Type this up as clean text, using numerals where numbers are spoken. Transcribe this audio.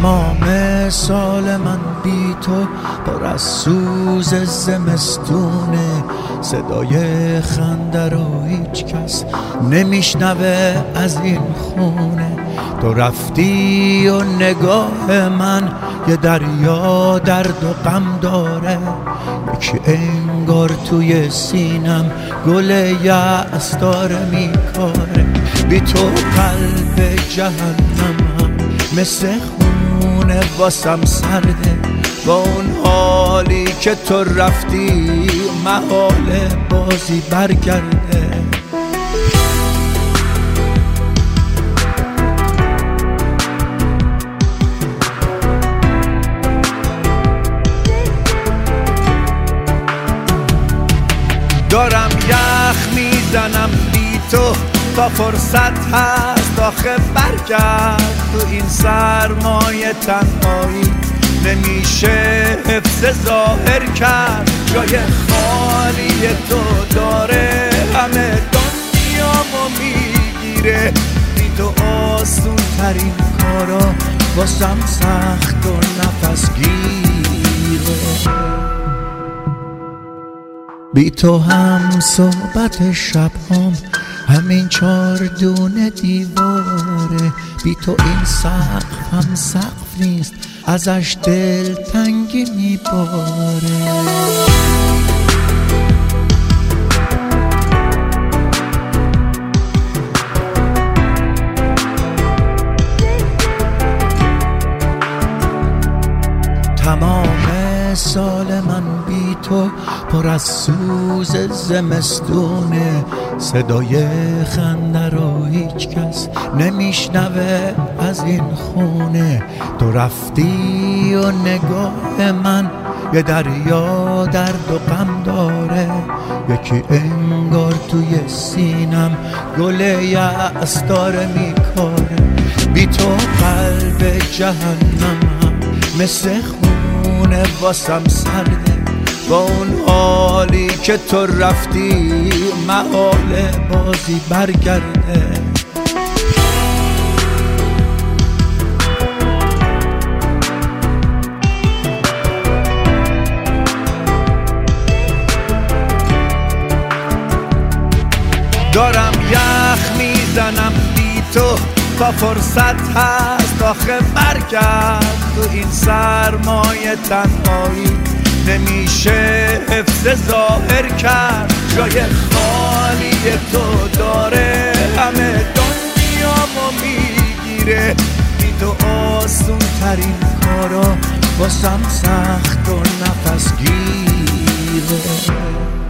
تمام سال من بی تو پر از سوز زمستونه، صدای خنده رو هیچ کس نمیشنوه از این خونه. تو رفتی و نگاه من یه دریا درد و غم داره، یکی انگار توی سینم گل یأس داره میکاره. بی تو قلب جهنمم مثل خونه واسم سرده، با اون حالی که تو رفتی محال بازی برگرده. دارم یخ میزنم بی تو تا فرصت هست آخه برگرد. تو این سرمایه تنهایی نمیشه حفظ ظاهر کرد. جای خالی تو داره همه دنیامو میگیره. بی تو آسون ترین کارا واسم سخت و نفس گیره. بی تو هم صحبت شبهام همین 4 دونه دیواره. بی تو این سقف هم سقف نیست، ازش دل تنگی میباره. تمام سال من بی تو پر از سوز زمستونه، صدای خنده رو هیچ کس نمیشنوه از این خونه. تو رفتی و نگاه من یه دریا درد و غم داره، یکی انگار توی سینم گل یأس داره میکاره. بی تو قلب جهنمم مثل خونه واسم سرده، با اون حالی که تو رفتی محال بازی برگرده. دارم یخ میزنم بی تو تا فرصت هست آخه برگرد. تو این سرمایه تنهایی نمیشه حفظ ظاهر کرد. جای خالی تو داره همه دنیامو میگیره. بی تو آسون ترین کارا واسم سخت و نفس گیره.